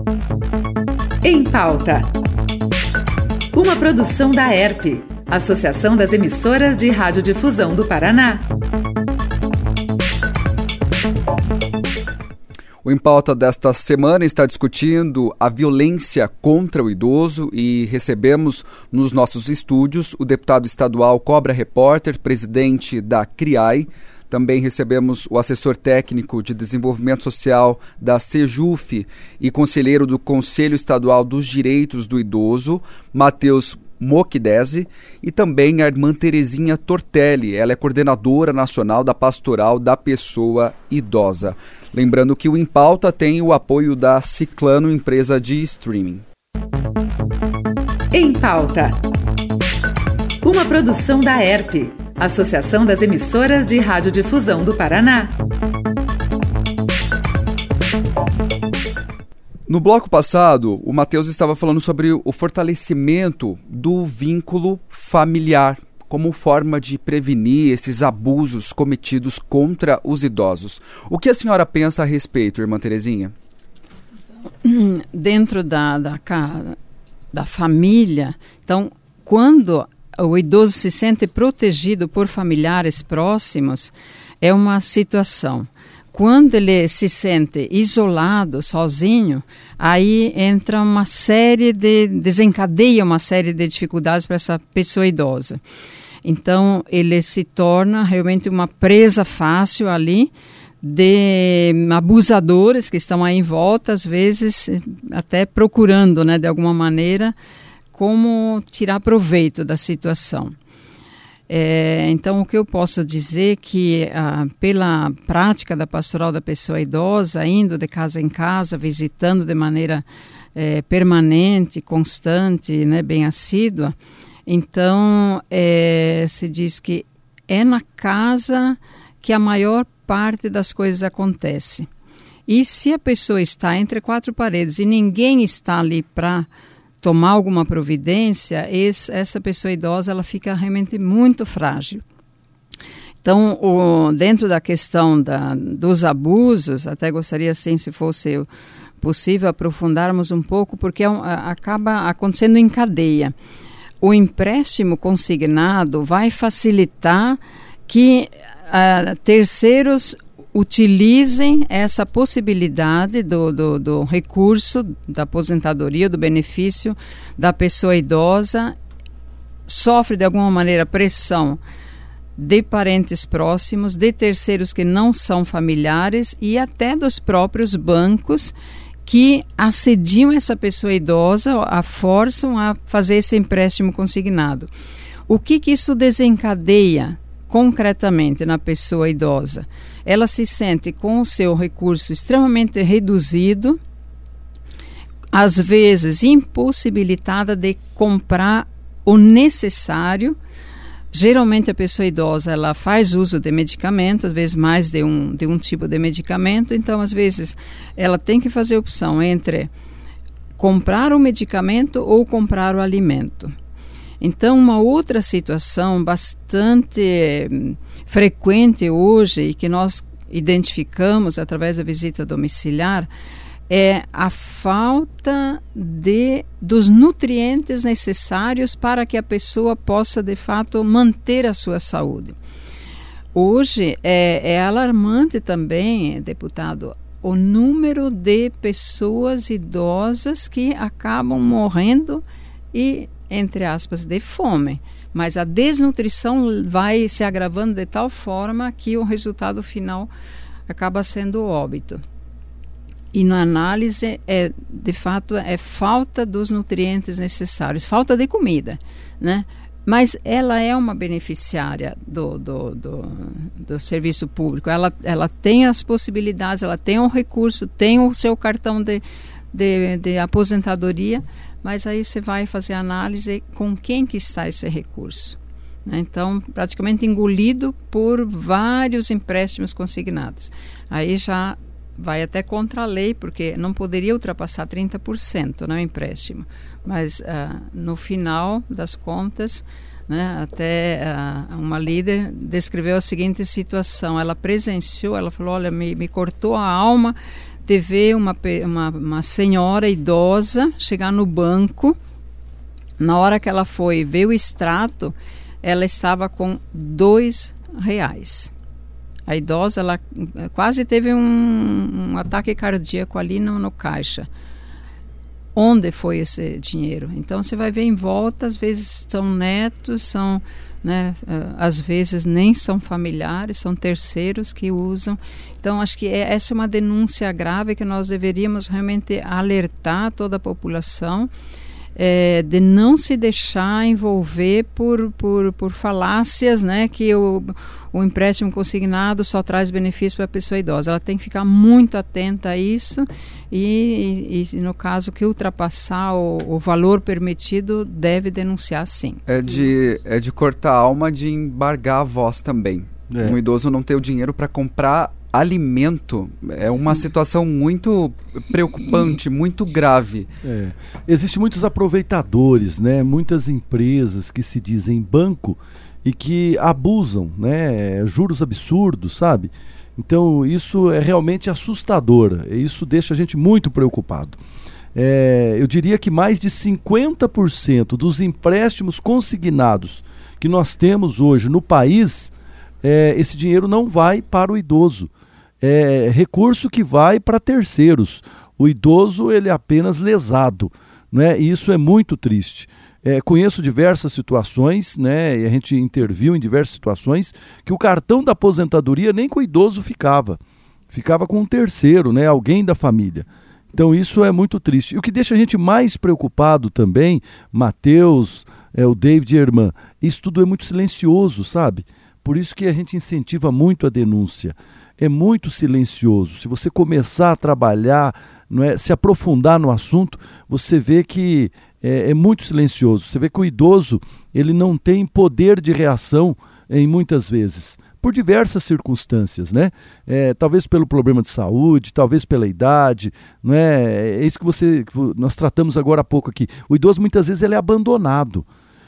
Em Pauta. Uma produção da ERP, Associação das Emissoras de Radiodifusão do Paraná. O Em Pauta desta semana está discutindo a violência contra o idoso e recebemos nos nossos estúdios o deputado estadual Cobra Repórter, presidente da CRIAI. Também recebemos o assessor técnico de desenvolvimento social da SEJUF e conselheiro do Conselho Estadual dos Direitos do Idoso, Matheus Moquidese, e também a irmã Terezinha Tortelli. Ela é coordenadora nacional da Pastoral da Pessoa Idosa. Lembrando que o Em Pauta tem o apoio da Ciclano, empresa de streaming. Em Pauta. Uma produção da ERP, Associação das Emissoras de Radiodifusão do Paraná. No bloco passado, o Matheus estava falando sobre o fortalecimento do vínculo familiar como forma de prevenir esses abusos cometidos contra os idosos. O que a senhora pensa a respeito, irmã Terezinha? Dentro da família, então, quando o idoso se sente protegido por familiares próximos, é uma situação. Quando ele se sente isolado, sozinho, aí entra desencadeia uma série de dificuldades para essa pessoa idosa. Então, ele se torna realmente uma presa fácil ali de abusadores que estão aí em volta, às vezes até procurando, né, de alguma maneira, como tirar proveito da situação. Então, o que eu posso dizer é que pela prática da pastoral da pessoa idosa, indo de casa em casa, visitando de maneira permanente, constante, né, bem assídua, então se diz que é na casa que a maior parte das coisas acontece. E se a pessoa está entre quatro paredes e ninguém está ali para tomar alguma providência, essa pessoa idosa ela fica realmente muito frágil. Então, dentro da questão dos abusos, até gostaria, assim, se fosse possível, aprofundarmos um pouco, porque acaba acontecendo em cadeia. O empréstimo consignado vai facilitar que terceiros utilizem essa possibilidade do recurso da aposentadoria, do benefício da pessoa idosa, sofre de alguma maneira pressão de parentes próximos, de terceiros que não são familiares e até dos próprios bancos que assediam essa pessoa idosa, a forçam a fazer esse empréstimo consignado. O que isso desencadeia concretamente na pessoa idosa? Ela se sente com o seu recurso extremamente reduzido, às vezes impossibilitada de comprar o necessário. Geralmente a pessoa idosa ela faz uso de medicamento, às vezes mais de um tipo de medicamento, então às vezes ela tem que fazer opção entre comprar o medicamento ou comprar o alimento. Então, uma outra situação bastante frequente hoje e que nós identificamos através da visita domiciliar é a falta dos nutrientes necessários para que a pessoa possa, de fato, manter a sua saúde. Hoje é alarmante também, deputado, o número de pessoas idosas que acabam morrendo e, entre aspas, de fome. Mas a desnutrição vai se agravando de tal forma que o resultado final acaba sendo o óbito. E na análise, de fato, é falta dos nutrientes necessários, falta de comida, né? Mas ela é uma beneficiária do serviço público. Ela tem as possibilidades, ela tem um recurso, tem o seu cartão de aposentadoria, mas aí você vai fazer análise com quem que está esse recurso, né? Então, praticamente engolido por vários empréstimos consignados. Aí já vai até contra a lei, porque não poderia ultrapassar 30%, né, o empréstimo. Mas no final das contas, né, até uma líder descreveu a seguinte situação. Ela presenciou, ela falou, olha, me cortou a alma de ver uma senhora idosa chegar no banco. Na hora que ela foi ver o extrato, ela estava com R$2. A idosa, ela quase teve um ataque cardíaco ali no caixa. Onde foi esse dinheiro? Então, você vai ver em volta, às vezes são netos, né, às vezes nem são familiares, são terceiros que usam. Então, acho que essa é uma denúncia grave que nós deveríamos realmente alertar toda a população, de não se deixar envolver por falácias, né, que o empréstimo consignado só traz benefício para a pessoa idosa. Ela tem que ficar muito atenta a isso e no caso que ultrapassar o valor permitido, deve denunciar sim. É de cortar a alma, de embargar a voz também. Um idoso não ter o dinheiro para comprar alimento é uma situação muito preocupante, muito grave. Existem muitos aproveitadores, né? Muitas empresas que se dizem banco e que abusam, né? Juros absurdos, sabe? Então isso é realmente assustador, isso deixa a gente muito preocupado. Eu diria que mais de 50% dos empréstimos consignados que nós temos hoje no país, esse dinheiro não vai para o idoso. É recurso que vai para terceiros. O idoso, ele é apenas lesado, né? E isso é muito triste. Conheço diversas situações, né? E a gente interviu em diversas situações que o cartão da aposentadoria nem com o idoso ficava com um terceiro, né? Alguém da família. Então isso é muito triste. E o que deixa a gente mais preocupado também, Matheus, o David e a irmã, isso tudo é muito silencioso, sabe? Por isso que a gente incentiva muito a denúncia. É muito silencioso. Se você começar a trabalhar, se aprofundar no assunto, você vê que é muito silencioso. Você vê que o idoso, ele não tem poder de reação em muitas vezes, por diversas circunstâncias, né? Talvez pelo problema de saúde, talvez pela idade, não é? É isso que nós tratamos agora há pouco aqui. O idoso muitas vezes ele é abandonado.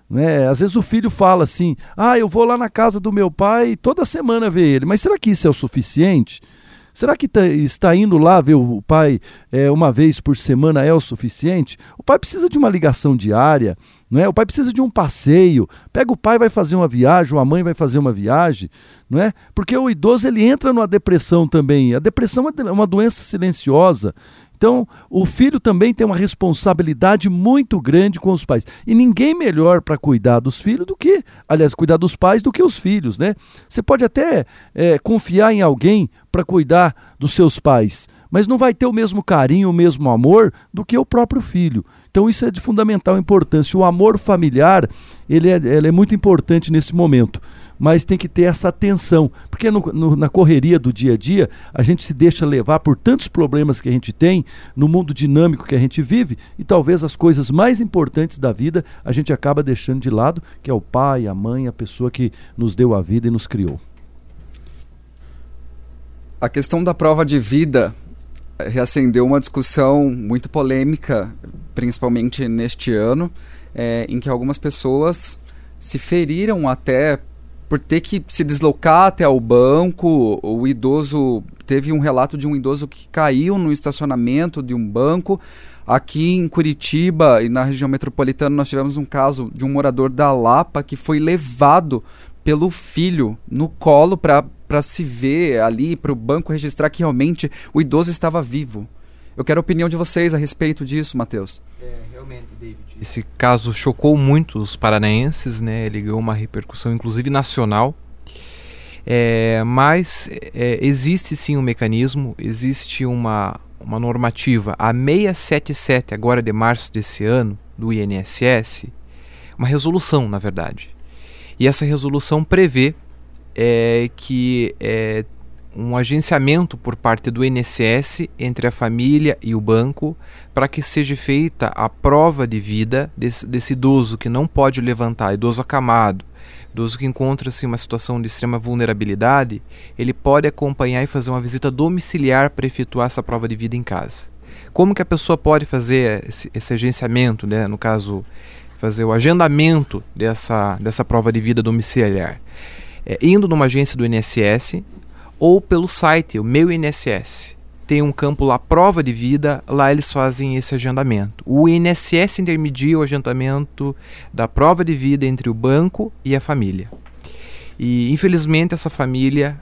Às vezes o filho fala assim, eu vou lá na casa do meu pai toda semana ver ele, mas será que isso é o suficiente? Será que está indo lá ver o pai uma vez por semana é o suficiente? O pai precisa de uma ligação diária, não é? O pai precisa de um passeio. Pega o pai, vai fazer uma viagem, ou a mãe vai fazer uma viagem, não é? Porque o idoso ele entra numa depressão também. A depressão é uma doença silenciosa. Então, o filho também tem uma responsabilidade muito grande com os pais. E ninguém melhor para cuidar dos filhos cuidar dos pais do que os filhos, né? Você pode até confiar em alguém para cuidar dos seus pais, mas não vai ter o mesmo carinho, o mesmo amor do que o próprio filho. Então isso é de fundamental importância. O amor familiar, ele é muito importante nesse momento, mas tem que ter essa atenção, porque na correria do dia a dia, a gente se deixa levar por tantos problemas que a gente tem, no mundo dinâmico que a gente vive, e talvez as coisas mais importantes da vida a gente acaba deixando de lado, que é o pai, a mãe, a pessoa que nos deu a vida e nos criou. A questão da prova de vida reacendeu uma discussão muito polêmica, principalmente neste ano, em que algumas pessoas se feriram até por ter que se deslocar até o banco. O idoso, teve um relato de um idoso que caiu no estacionamento de um banco. Aqui em Curitiba e na região metropolitana nós tivemos um caso de um morador da Lapa que foi levado pelo filho no colo para se ver ali, para o banco registrar que realmente o idoso estava vivo. Eu quero a opinião de vocês a respeito disso, Matheus. Realmente, David, esse caso chocou muito os paranaenses, né? Ele ganhou uma repercussão, inclusive nacional. Mas existe sim um mecanismo, existe uma normativa, a 677, agora de março desse ano, do INSS, uma resolução, na verdade. E essa resolução prevê que um agenciamento por parte do INSS entre a família e o banco para que seja feita a prova de vida desse idoso que não pode levantar, idoso acamado, idoso que encontra-se em uma situação de extrema vulnerabilidade. Ele pode acompanhar e fazer uma visita domiciliar para efetuar essa prova de vida em casa. Como que a pessoa pode fazer esse agenciamento, né? No caso, fazer o agendamento dessa prova de vida domiciliar? Indo numa agência do INSS ou pelo site, o Meu INSS. tem um campo lá, prova de vida, lá eles fazem esse agendamento. O INSS intermedia o agendamento da prova de vida entre o banco e a família. E infelizmente essa família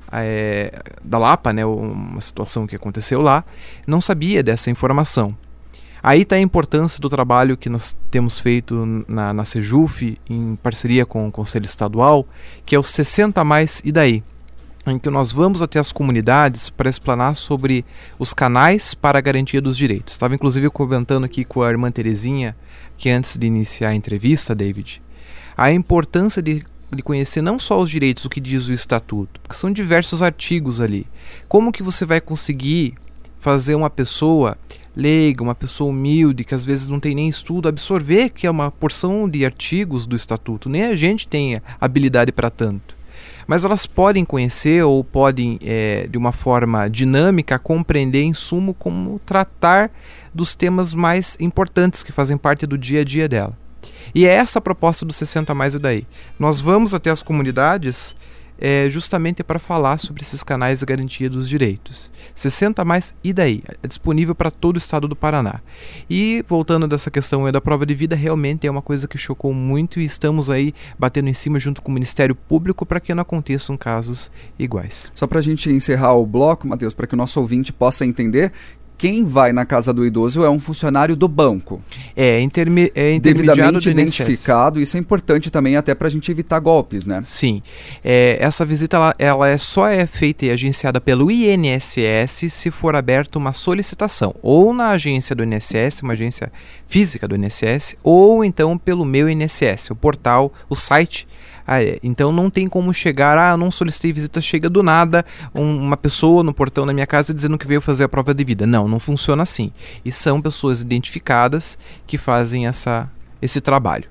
da Lapa, né, uma situação que aconteceu lá, não sabia dessa informação. Aí está a importância do trabalho que nós temos feito na Sejuf, em parceria com o Conselho Estadual, que é o 60 Mais e daí, em que nós vamos até as comunidades para explanar sobre os canais para a garantia dos direitos. Estava inclusive comentando aqui com a irmã Terezinha, que antes de iniciar a entrevista, David, a importância de conhecer não só os direitos, o que diz o Estatuto, porque são diversos artigos ali. Como que você vai conseguir fazer uma pessoa leiga, uma pessoa humilde, que às vezes não tem nem estudo, absorver que é uma porção de artigos do Estatuto? Nem a gente tem habilidade para tanto. Mas elas podem conhecer ou podem, de uma forma dinâmica, compreender em sumo como tratar dos temas mais importantes que fazem parte do dia a dia dela. E é essa a proposta do 60 Mais e daí. Nós vamos até as comunidades justamente para falar sobre esses canais de garantia dos direitos. 60 Mais e daí, é disponível para todo o estado do Paraná. E voltando dessa questão da prova de vida, realmente é uma coisa que chocou muito e estamos aí batendo em cima junto com o Ministério Público para que não aconteçam casos iguais. Só para a gente encerrar o bloco, Matheus, para que o nosso ouvinte possa entender, quem vai na casa do idoso é um funcionário do banco. É devidamente identificado. Isso é importante também até para a gente evitar golpes, né? Sim. Essa visita ela só é feita e agenciada pelo INSS se for aberta uma solicitação. Ou na agência do INSS, uma agência física do INSS, ou então pelo Meu INSS, o portal, o site. Então não tem como chegar, eu não solicitei visita, chega do nada uma pessoa no portão da minha casa dizendo que veio fazer a prova de vida. Não funciona assim. E são pessoas identificadas que fazem esse trabalho.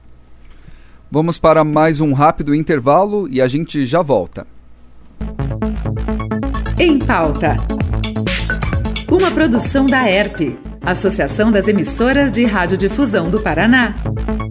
Vamos para mais um rápido intervalo e a gente já volta. Em Pauta. Uma produção da ERP, Associação das Emissoras de Radiodifusão do Paraná.